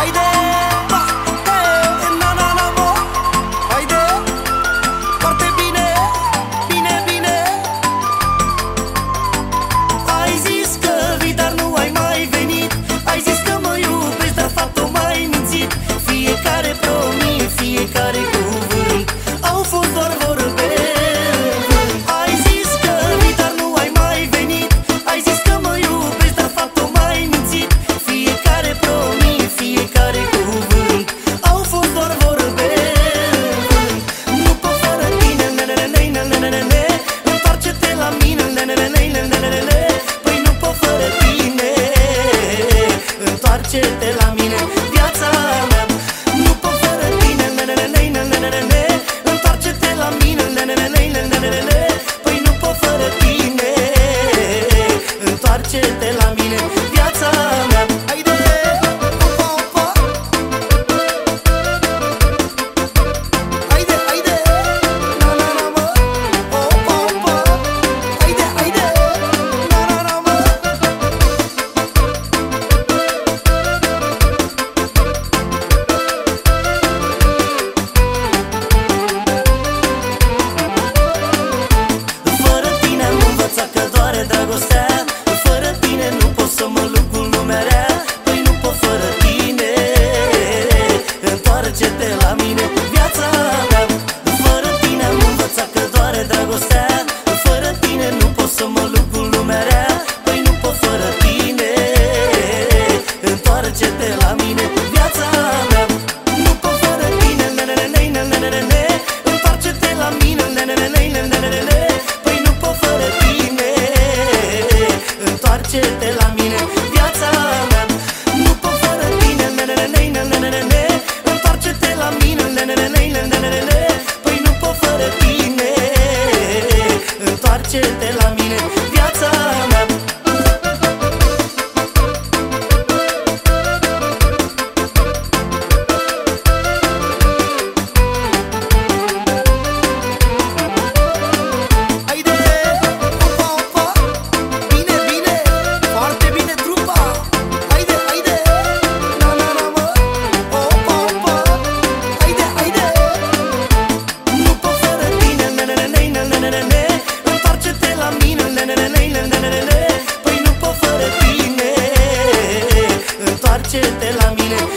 Haide, ba, na na na bo. Haide, foarte bine, bine, bine. Ai zis că vii, dar nu ai mai venit. Ai zis că mă iubești, dar faptul m-ai mințit. Fiecare promis, fiecare cuvânt au fost doar vorbe. Ai zis că vii, dar nu ai mai venit. Ai zis că mă iubești, dar faptul m-ai mințit. Fiecare promis, fiecare cuvânt au fost doar vorbe. Nu pot fără tine, ne. Întoarce-te la mine, ne. Păi nu pot fără tine. Întoarce-te la mine, viața mea. Nu pot fără tine, ne. Întoarce-te la mine, ne. Păi nu pot fără tine. Întoarce-te la mine, viața mea. Haide, opa, opa. Haide, haide, na na na mă. Opa, opa. Haide, haide, na na na mă. Fără tine am învățat că doare dragostea. Fără tine nu pot să mă lupt cu lumea rea. Păi nu pot fără tine. Întoarce-te la mine, viața mea. Fără tine am învățat că doare dragostea. Fără tine nu pot să mă lupt cu lumea rea. Păi nu pot fără tine. Întoarce-te la mine, viața mea. Nu pot fără tine, ne. Întoarce-te la mine, ne. Păi nu pot fără tine. Întoarce-te la mine, viața mea. Nu pot fără tine, ne. Întoarce-te la mine, ne. Păi nu pot fără tine. Întoarce-te la mine, viața mea. Haide, opa, opa. Bine, bine, foarte bine trupa. Haide, haide, na na na mă. Opa, opa. Haide, haide. Nu pot fără tine, ne. Întoarce-te la mine, ne. Păi nu pot fără tine. Întoarce-te la mine,